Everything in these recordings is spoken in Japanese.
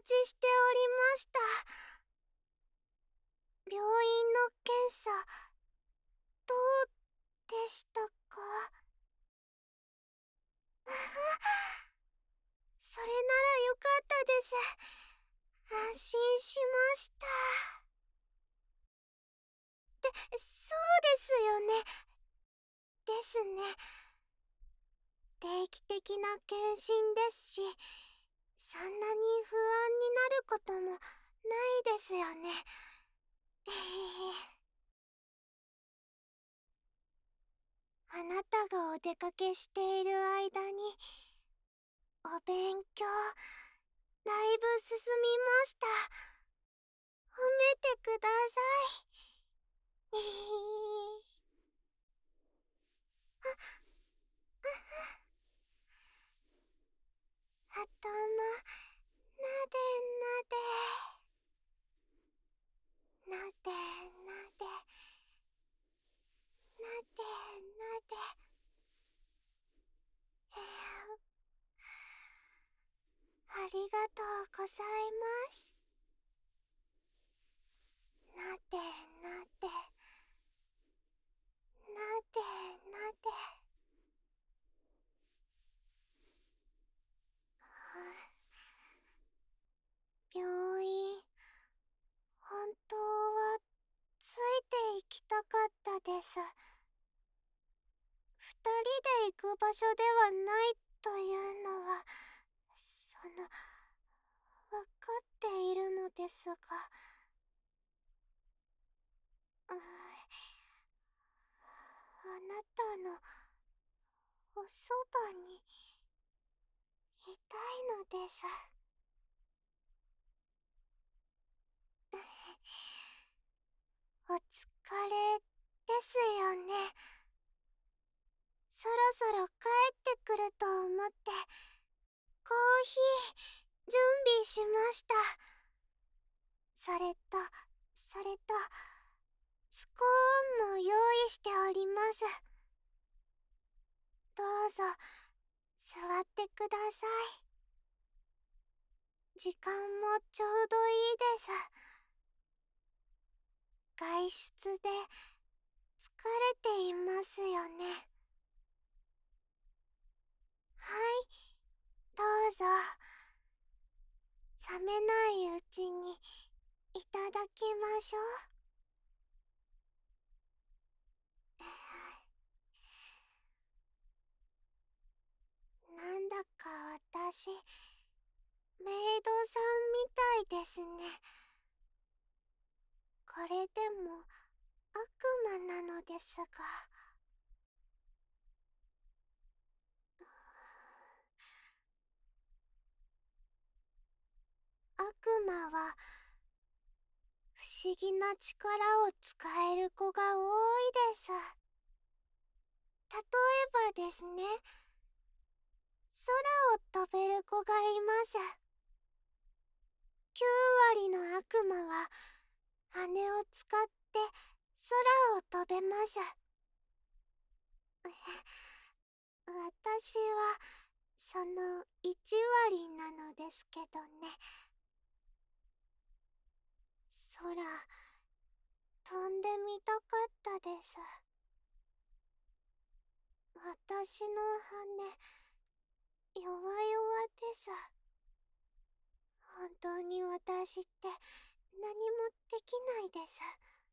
ちしておりました。病院の検査、どうでしたか？それならよかったです。安心しました。そうですよね。ですね。定期的な検診ですし、そんなに不安になることもないですよね。あなたがお出かけしている間に、お勉強、だいぶ進みました。褒めてください。頭、なでなで、なでなで、なでなで。ありがとうございます。なでなで、なでなで。病院、本当はついて行きたかったです。二人で行く場所ではないというのは、わかっているのですが、あなたのおそばにいたいのです。お疲れですよね。そろそろ帰ってくると思って、コーヒー準備しました。それと、スコーンも用意しております。どうぞ、座ってください。時間もちょうどいいです。外出で疲れていますよね。はい、どうぞ。冷めないうちにいただきましょう。なんだか私、メイドさんみたいですね。これでも悪魔なのですが。悪魔は不思議な力を使える子が多いです。例えばですね、空を飛べる子がいます。9割の悪魔は羽を使って空を飛べます。私はその1割なのですけどね。空、飛んでみたかったです。私の羽、弱々です。本当に私って何もできないです。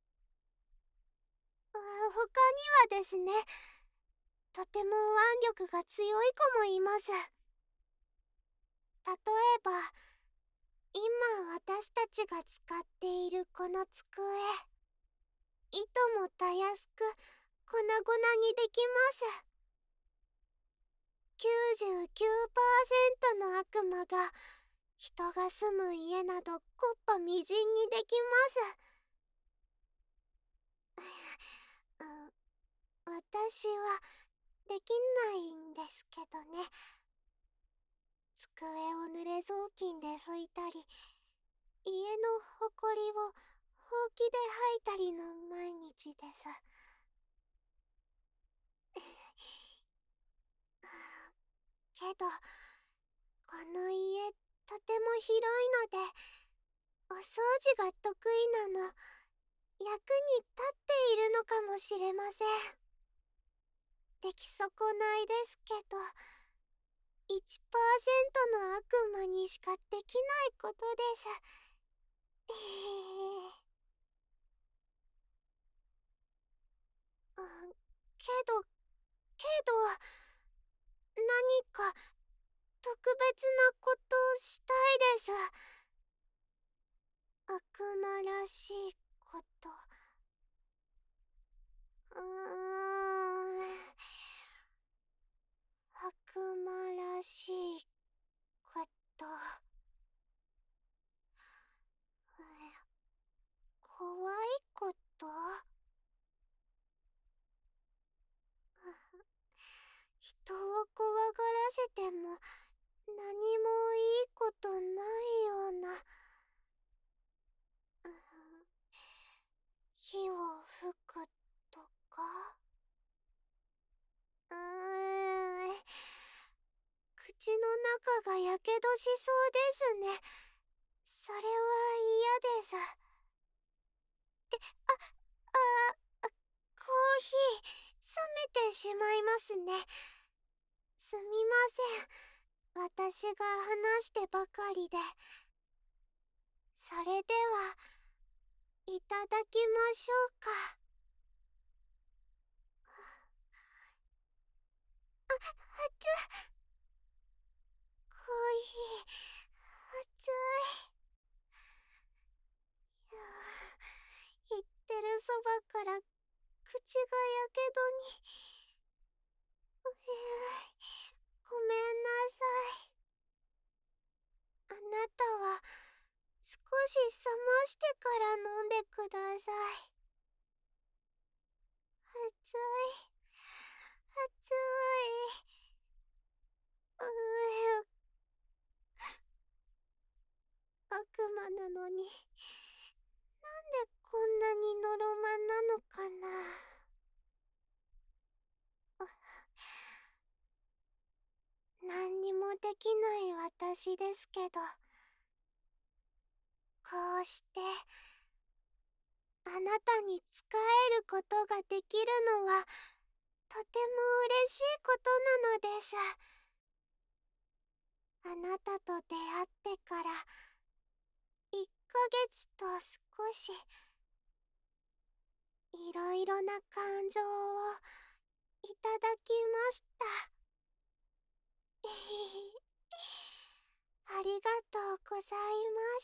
他にはですね、とても腕力が強い子もいます。例えば、今私たちが使っているこの机、糸もたやすく粉々にできます。99%の悪魔が人が住む家など木っ端みじんにできます。私はできないんですけどね。机を濡れ雑巾で拭いたり、家のほこりをほうきで吐いたりの毎日です。けど、この家とても広いので、お掃除が得意なの、役に立っているのかもしれません。出来損ないですけど、1%の悪魔にしかできないことです。けど、何か特別なことしたいです。悪魔らしいこと。悪魔らしいこと。怖いこと。人を怖がらせても何もいいことないような。火を吹くとか。口の中がやけどしそうですね。それは嫌です。で、コーヒー冷めてしまいますね。すみません。私が話してばかりで。それでは、いただきましょうか。熱っ。コーヒー、熱い。言ってるそばから口がやけどに。ごめんなさい。あなたは少し冷ましてから飲んでください。熱い、熱い。悪魔なのに、なんでこんなにのろまなのかな。何にもできない私ですけど、こうしてあなたに仕えることができるのはとても嬉しいことなのです。あなたと出会ってから1ヶ月と少し、いろいろな感情をいただきました。ありがとうございます。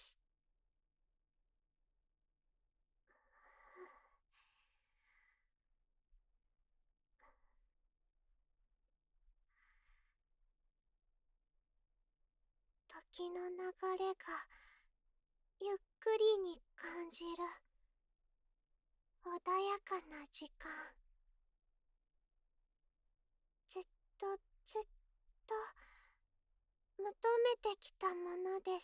時の流れがゆっくりに感じる穏やかな時間。ずっとずっと求めてきたものです。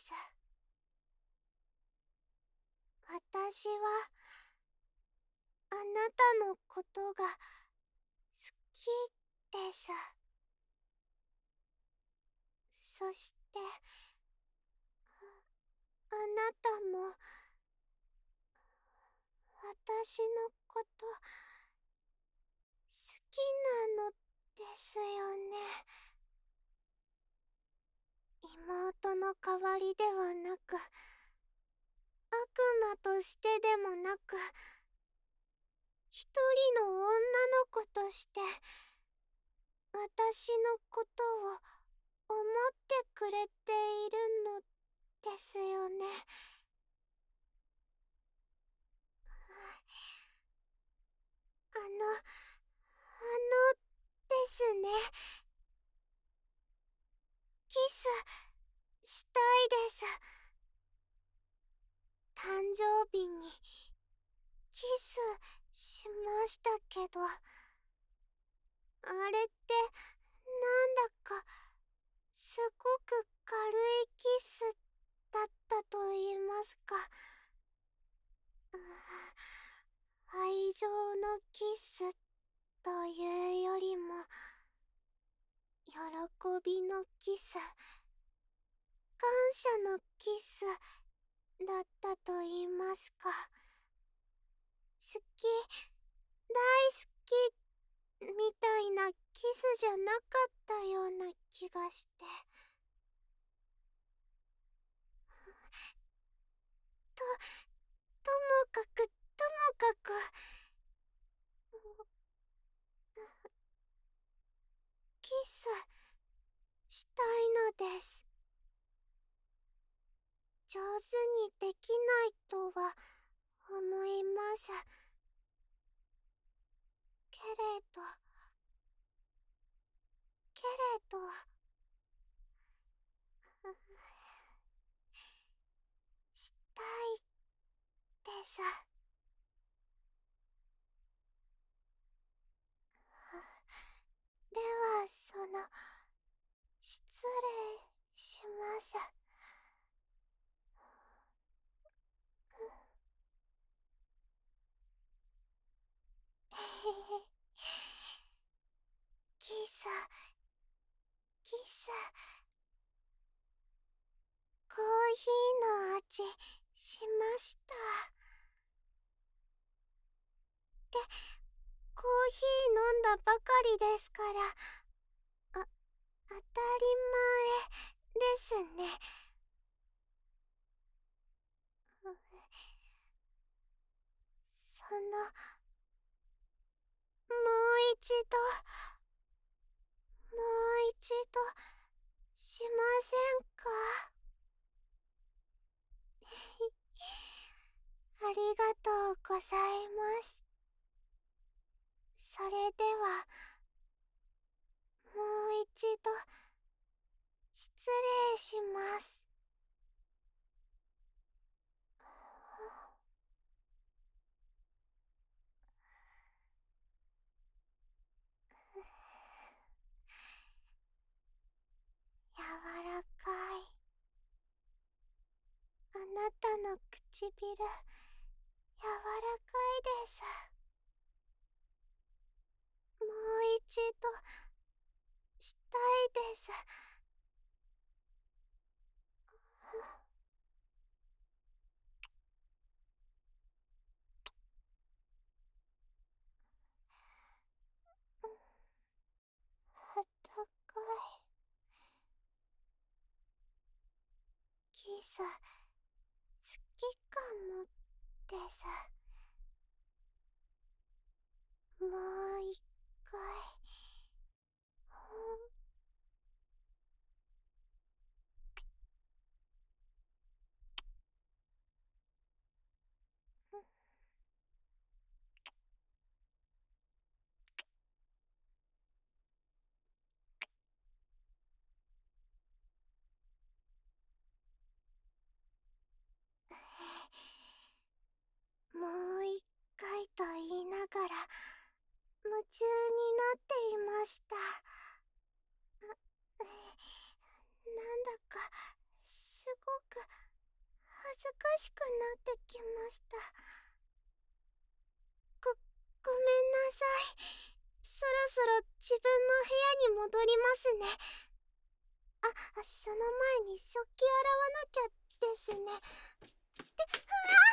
私はあなたのことが好きです。そしてあなたも私のこと好きなのですよね。妹の代わりではなく、悪魔としてでもなく、一人の女の子として私のことを思ってくれているのですよね。ですね。キスしたいです。誕生日にキスしましたけど、あれってなんだかすごく軽いキスだったと言いますか、愛情のキスというよりも喜びのキス、 感謝のキスだったと言いますか。好き、大好きみたいなキスじゃなかったような気がして。と、ともかく、ともかく、キスしたいのです。上手にできないとは思います。けれど、けれど、したいです。では、失礼します。キス、キス。コーヒーの味しました。で、コーヒー飲んだばかりですから、当たり前ですね。もう一度、もう一度、しませんか？ありがとうございます。それでは、もう一度、失礼します。柔らかい。あなたの唇、柔らかいです。もう一度、したいです。あったかい。キス、好きかもです。もう一回。もう一回と言いながら夢中になっていました。なんだかすごく恥ずかしくなってきました。ご、ごめんなさい。そろそろ自分の部屋に戻りますね。その前に食器洗わなきゃですね。って、うわ